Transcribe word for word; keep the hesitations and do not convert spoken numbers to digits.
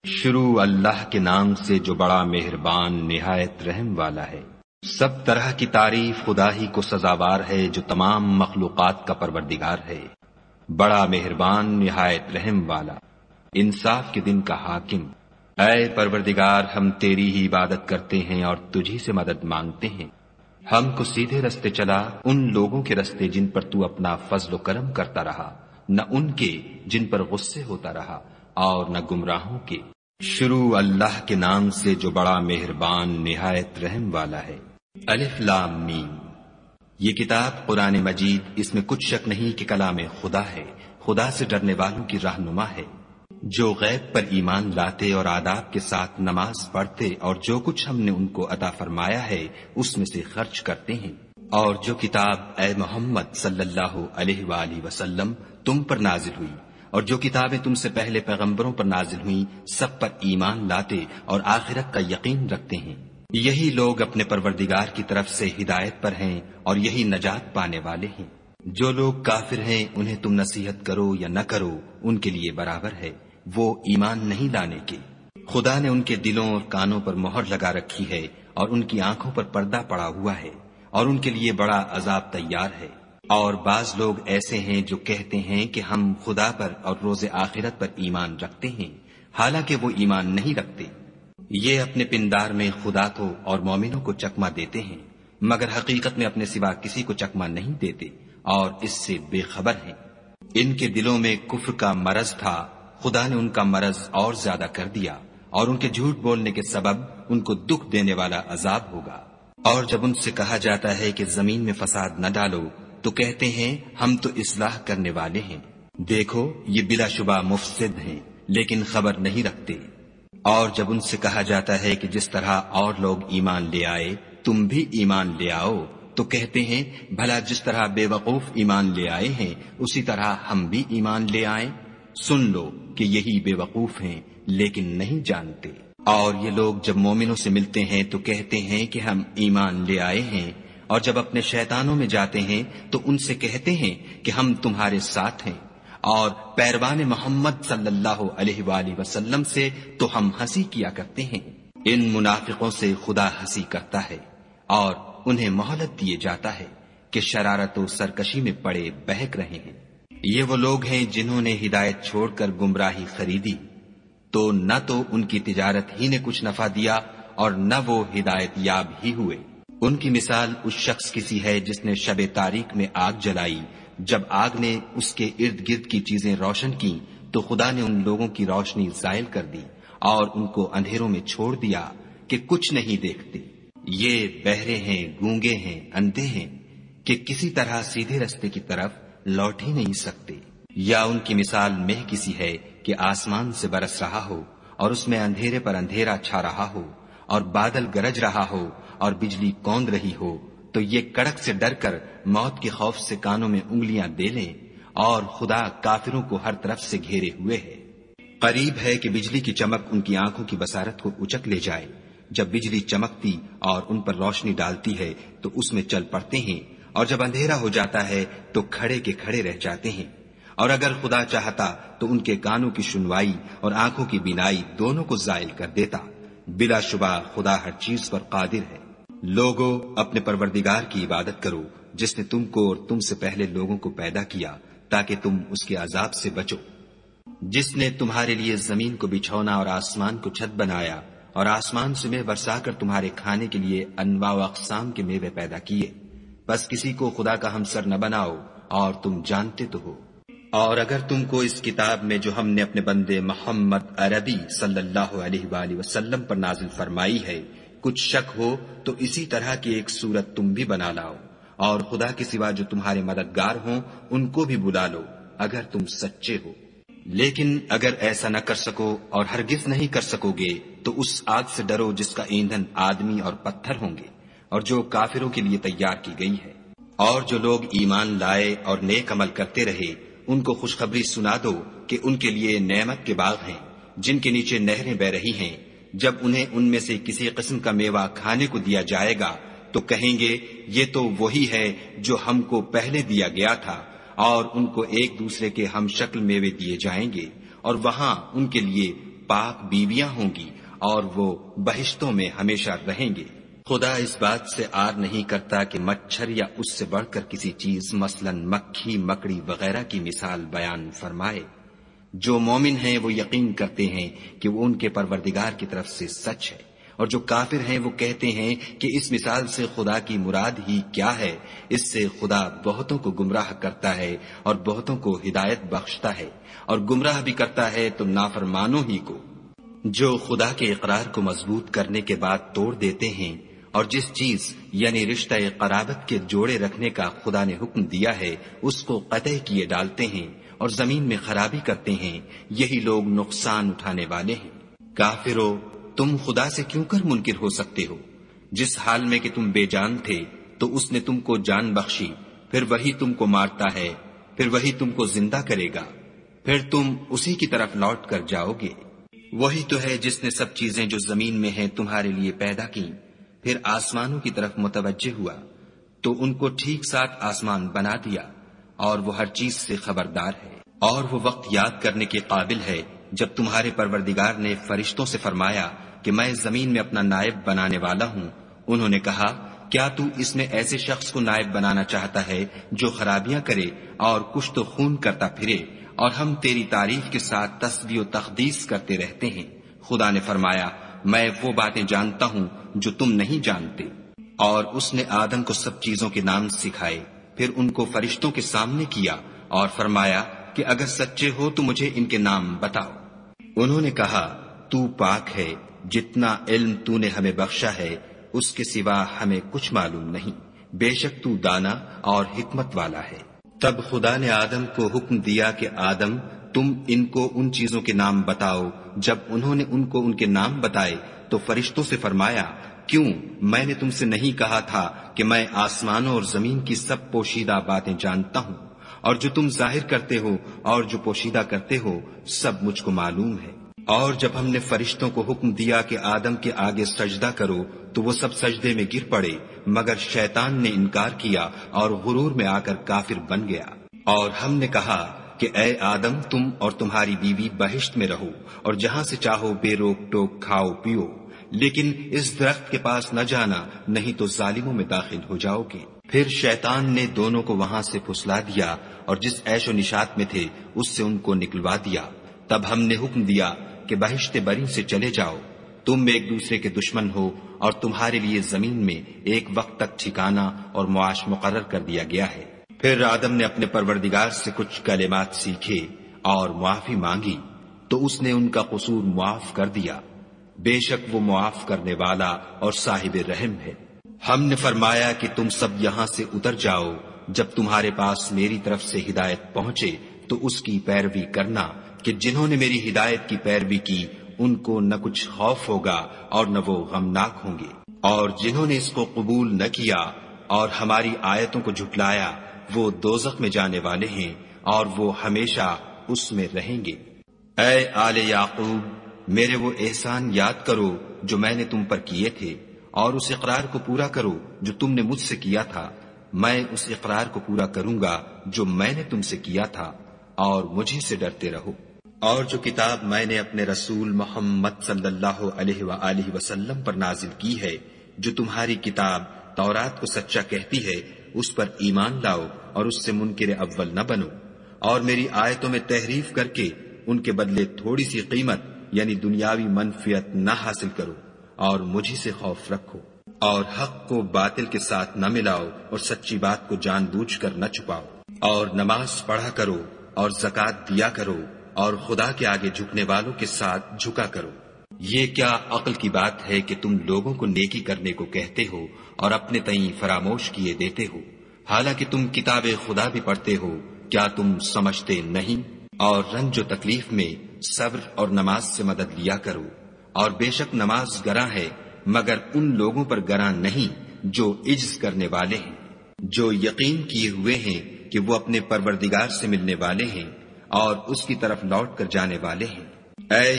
شروع اللہ کے نام سے جو بڑا مہربان نہایت رحم والا ہے۔ سب طرح کی تعریف خدا ہی کو سزاوار ہے جو تمام مخلوقات کا پروردگار ہے، بڑا مہربان نہایت رحم والا، انصاف کے دن کا حاکم۔ اے پروردگار، ہم تیری ہی عبادت کرتے ہیں اور تجھی سے مدد مانگتے ہیں۔ ہم کو سیدھے رستے چلا، ان لوگوں کے رستے جن پر تو اپنا فضل و کرم کرتا رہا، نہ ان کے جن پر غصے ہوتا رہا اور نہ گمراہوں کے۔ شروع اللہ کے نام سے جو بڑا مہربان نہایت رحم والا ہے۔ الف لام میم۔ یہ کتاب قرآن مجید، اس میں کچھ شک نہیں کہ کلام خدا ہے، خدا سے ڈرنے والوں کی رہنما ہے، جو غیب پر ایمان لاتے اور آداب کے ساتھ نماز پڑھتے اور جو کچھ ہم نے ان کو عطا فرمایا ہے اس میں سے خرچ کرتے ہیں، اور جو کتاب اے محمد صلی اللہ علیہ وآلہ وسلم تم پر نازل ہوئی اور جو کتابیں تم سے پہلے پیغمبروں پر نازل ہوئیں سب پر ایمان لاتے اور آخرت کا یقین رکھتے ہیں، یہی لوگ اپنے پروردگار کی طرف سے ہدایت پر ہیں اور یہی نجات پانے والے ہیں۔ جو لوگ کافر ہیں انہیں تم نصیحت کرو یا نہ کرو ان کے لیے برابر ہے، وہ ایمان نہیں لانے کے۔ خدا نے ان کے دلوں اور کانوں پر مہر لگا رکھی ہے اور ان کی آنکھوں پر پردہ پڑا ہوا ہے اور ان کے لیے بڑا عذاب تیار ہے۔ اور بعض لوگ ایسے ہیں جو کہتے ہیں کہ ہم خدا پر اور روز آخرت پر ایمان رکھتے ہیں، حالانکہ وہ ایمان نہیں رکھتے۔ یہ اپنے پندار میں خدا کو اور مومنوں کو چکمہ دیتے ہیں، مگر حقیقت میں اپنے سوا کسی کو چکمہ نہیں دیتے اور اس سے بے خبر ہیں۔ ان کے دلوں میں کفر کا مرض تھا، خدا نے ان کا مرض اور زیادہ کر دیا اور ان کے جھوٹ بولنے کے سبب ان کو دکھ دینے والا عذاب ہوگا۔ اور جب ان سے کہا جاتا ہے کہ زمین میں فساد نہ ڈالو تو کہتے ہیں ہم تو اصلاح کرنے والے ہیں، دیکھو یہ بلا شبہ مفسد ہیں لیکن خبر نہیں رکھتے۔ اور جب ان سے کہا جاتا ہے کہ جس طرح اور لوگ ایمان لے آئے تم بھی ایمان لے آؤ تو کہتے ہیں بھلا جس طرح بے وقوف ایمان لے آئے ہیں اسی طرح ہم بھی ایمان لے آئیں۔ سن لو کہ یہی بے وقوف ہیں لیکن نہیں جانتے۔ اور یہ لوگ جب مومنوں سے ملتے ہیں تو کہتے ہیں کہ ہم ایمان لے آئے ہیں، اور جب اپنے شیطانوں میں جاتے ہیں تو ان سے کہتے ہیں کہ ہم تمہارے ساتھ ہیں، اور پیروان محمد صلی اللہ علیہ وآلہ وسلم سے تو ہم ہنسی کیا کرتے ہیں۔ ان منافقوں سے خدا ہنسی کرتا ہے اور انہیں مہلت دیے جاتا ہے کہ شرارت و سرکشی میں پڑے بہک رہے ہیں۔ یہ وہ لوگ ہیں جنہوں نے ہدایت چھوڑ کر گمراہی خریدی، تو نہ تو ان کی تجارت ہی نے کچھ نفع دیا اور نہ وہ ہدایت یاب ہی ہوئے۔ ان کی مثال اس شخص کی سی ہے جس نے شب تاریک میں آگ جلائی، جب آگ نے اس کے ارد گرد کی چیزیں روشن کی تو خدا نے ان لوگوں کی روشنی زائل کر دی اور ان کو اندھیروں میں چھوڑ دیا کہ کچھ نہیں دیکھتے۔ یہ بہرے ہیں، گونگے ہیں، اندھے ہیں کہ کسی طرح سیدھے رستے کی طرف لوٹ ہی نہیں سکتے۔ یا ان کی مثال مہ کسی ہے کہ آسمان سے برس رہا ہو اور اس میں اندھیرے پر اندھیرا چھا رہا ہو اور بادل گرج رہا ہو اور بجلی کوند رہی ہو، تو یہ کڑک سے ڈر کر موت کے خوف سے کانوں میں انگلیاں دے لیں، اور خدا کافروں کو ہر طرف سے گھیرے ہوئے ہے۔ قریب ہے کہ بجلی کی چمک ان کی آنکھوں کی بصارت کو اچک لے جائے۔ جب بجلی چمکتی اور ان پر روشنی ڈالتی ہے تو اس میں چل پڑتے ہیں، اور جب اندھیرا ہو جاتا ہے تو کھڑے کے کھڑے رہ جاتے ہیں۔ اور اگر خدا چاہتا تو ان کے کانوں کی سنوائی اور آنکھوں کی بینائی دونوں کو زائل کر دیتا۔ بلا شبہ خدا ہر چیز پر قادر ہے۔ لوگو اپنے پروردگار کی عبادت کرو جس نے تم کو اور تم سے پہلے لوگوں کو پیدا کیا تاکہ تم اس کے عذاب سے بچو، جس نے تمہارے لیے زمین کو بچھونا اور آسمان کو چھت بنایا اور آسمان سے میوہ برسا کر تمہارے کھانے کے لیے انواع و اقسام کے میوے پیدا کیے، بس کسی کو خدا کا ہمسر نہ بناؤ اور تم جانتے تو ہو۔ اور اگر تم کو اس کتاب میں جو ہم نے اپنے بندے محمد عربی صلی اللہ علیہ وآلہ وسلم پر نازل فرمائی ہے کچھ شک ہو تو اسی طرح کی ایک صورت تم بھی بنا لاؤ، اور خدا کے سوا جو تمہارے مددگار ہوں ان کو بھی بلا لو اگر تم سچے ہو۔ لیکن اگر ایسا نہ کر سکو اور ہرگز نہیں کر سکو گے تو اس آگ سے ڈرو جس کا ایندھن آدمی اور پتھر ہوں گے اور جو کافروں کے لیے تیار کی گئی ہے۔ اور جو لوگ ایمان لائے اور نیک عمل کرتے رہے ان کو خوشخبری سنا دو کہ ان کے لیے نعمت کے باغ ہیں جن کے نیچے نہریں بہ رہی ہیں۔ جب انہیں ان میں سے کسی قسم کا میوہ کھانے کو دیا جائے گا تو کہیں گے یہ تو وہی ہے جو ہم کو پہلے دیا گیا تھا، اور ان کو ایک دوسرے کے ہم شکل میوے دیے جائیں گے اور وہاں ان کے لیے پاک بیویاں ہوں گی اور وہ بہشتوں میں ہمیشہ رہیں گے۔ خدا اس بات سے آر نہیں کرتا کہ مچھر یا اس سے بڑھ کر کسی چیز مثلا مکھی مکڑی وغیرہ کی مثال بیان فرمائے۔ جو مومن ہیں وہ یقین کرتے ہیں کہ وہ ان کے پروردگار کی طرف سے سچ ہے، اور جو کافر ہیں وہ کہتے ہیں کہ اس مثال سے خدا کی مراد ہی کیا ہے۔ اس سے خدا بہتوں کو گمراہ کرتا ہے اور بہتوں کو ہدایت بخشتا ہے، اور گمراہ بھی کرتا ہے تو نافرمانوں ہی کو۔ جو خدا کے اقرار کو مضبوط کرنے کے بعد توڑ دیتے ہیں، اور جس چیز یعنی رشتہ قرابت کے جوڑے رکھنے کا خدا نے حکم دیا ہے اس کو قطع کیے ڈالتے ہیں اور زمین میں خرابی کرتے ہیں، یہی لوگ نقصان اٹھانے والے ہیں۔ کافرو، تم خدا سے کیوں کر منکر ہو سکتے ہو؟ جس حال میں کہ تم بے جان تھے تو اس نے تم کو جان بخشی، پھر وہی تم کو مارتا ہے، پھر وہی تم کو زندہ کرے گا، پھر تم اسی کی طرف لوٹ کر جاؤ گے۔ وہی تو ہے جس نے سب چیزیں جو زمین میں ہیں تمہارے لیے پیدا کی، پھر آسمانوں کی طرف متوجہ ہوا تو ان کو ٹھیک ساتھ آسمان بنا دیا، اور وہ ہر چیز سے خبردار ہے۔ اور وہ وقت یاد کرنے کے قابل ہے جب تمہارے پروردگار نے فرشتوں سے فرمایا کہ میں زمین میں اپنا نائب بنانے والا ہوں۔ انہوں نے کہا، کیا تو اس میں ایسے شخص کو نائب بنانا چاہتا ہے جو خرابیاں کرے اور کشت و خون کرتا پھرے، اور ہم تیری تعریف کے ساتھ تسبیح و تقدیس کرتے رہتے ہیں؟ خدا نے فرمایا، میں وہ باتیں جانتا ہوں جو تم نہیں جانتے۔ اور اس نے آدم کو سب چیزوں کے نام سکھائے، پھر ان کو فرشتوں کے سامنے کیا اور فرمایا کہ اگر سچے ہو تو مجھے ان کے نام بتاؤ۔ انہوں نے کہا، تو پاک ہے، جتنا علم تو نے ہمیں بخشا ہے اس کے سوا ہمیں کچھ معلوم نہیں، بے شک تو دانا اور حکمت والا ہے۔ تب خدا نے آدم کو حکم دیا کہ آدم، تم ان کو ان چیزوں کے نام بتاؤ۔ جب انہوں نے ان کو ان کے نام بتائے تو فرشتوں سے فرمایا، کیوں میں نے تم سے نہیں کہا تھا کہ میں آسمانوں اور زمین کی سب پوشیدہ باتیں جانتا ہوں، اور جو تم ظاہر کرتے ہو اور جو پوشیدہ کرتے ہو سب مجھ کو معلوم ہے۔ اور جب ہم نے فرشتوں کو حکم دیا کہ آدم کے آگے سجدہ کرو تو وہ سب سجدے میں گر پڑے، مگر شیطان نے انکار کیا اور غرور میں آ کر کافر بن گیا۔ اور ہم نے کہا کہ اے آدم، تم اور تمہاری بیوی بہشت میں رہو اور جہاں سے چاہو بے روک ٹوک کھاؤ پیو، لیکن اس درخت کے پاس نہ جانا، نہیں تو ظالموں میں داخل ہو جاؤ گے۔ پھر شیطان نے دونوں کو وہاں سے پھسلا دیا اور جس عیش و نشاط میں تھے اس سے ان کو نکلوا دیا۔ تب ہم نے حکم دیا کہ بہشت بری سے چلے جاؤ، تم ایک دوسرے کے دشمن ہو، اور تمہارے لیے زمین میں ایک وقت تک ٹھکانہ اور معاش مقرر کر دیا گیا ہے۔ پھر آدم نے اپنے پروردگار سے کچھ کلمات سیکھے اور معافی مانگی تو اس نے ان کا قصور معاف کر دیا، بے شک وہ معاف کرنے والا اور صاحب رحم ہے۔ ہم نے فرمایا کہ تم سب یہاں سے اتر جاؤ، جب تمہارے پاس میری طرف سے ہدایت پہنچے تو اس کی پیروی کرنا، کہ جنہوں نے میری ہدایت کی پیروی کی ان کو نہ کچھ خوف ہوگا اور نہ وہ غمناک ہوں گے، اور جنہوں نے اس کو قبول نہ کیا اور ہماری آیتوں کو جھٹلایا وہ دوزخ میں جانے والے ہیں اور وہ ہمیشہ اس میں رہیں گے۔ اے آل یعقوب، میرے وہ احسان یاد کرو جو میں نے تم پر کیے تھے، اور اس اقرار کو پورا کرو جو تم نے مجھ سے کیا تھا۔ میں اس اقرار کو پورا کروں گا جو میں نے تم سے کیا تھا، اور مجھے سے ڈرتے رہو۔ اور جو کتاب میں نے اپنے رسول محمد صلی اللہ علیہ وآلہ وسلم پر نازل کی ہے، جو تمہاری کتاب تورات کو سچا کہتی ہے، اس پر ایمان لاؤ اور اس سے منکر اول نہ بنو، اور میری آیتوں میں تحریف کر کے ان کے بدلے تھوڑی سی قیمت یعنی دنیاوی منفعت نہ حاصل کرو، اور مجھے سے خوف رکھو، اور حق کو باطل کے ساتھ نہ ملاؤ اور سچی بات کو جان بوجھ کر نہ چھپاؤ، اور نماز پڑھا کرو اور زکوٰۃ دیا کرو، اور خدا کے آگے جھکنے والوں کے ساتھ جھکا کرو۔ یہ کیا عقل کی بات ہے کہ تم لوگوں کو نیکی کرنے کو کہتے ہو اور اپنے تئیں فراموش کیے دیتے ہو، حالانکہ تم کتاب خدا بھی پڑھتے ہو، کیا تم سمجھتے نہیں؟ اور رنج و تکلیف میں صبر اور نماز سے مدد لیا کرو، اور بے شک نماز گراں ہے مگر ان لوگوں پر گراں نہیں جو عجز کرنے والے ہیں، جو یقین کیے ہوئے ہیں کہ وہ اپنے پروردگار سے ملنے والے ہیں اور اس کی طرف لوٹ کر جانے والے ہیں۔ اے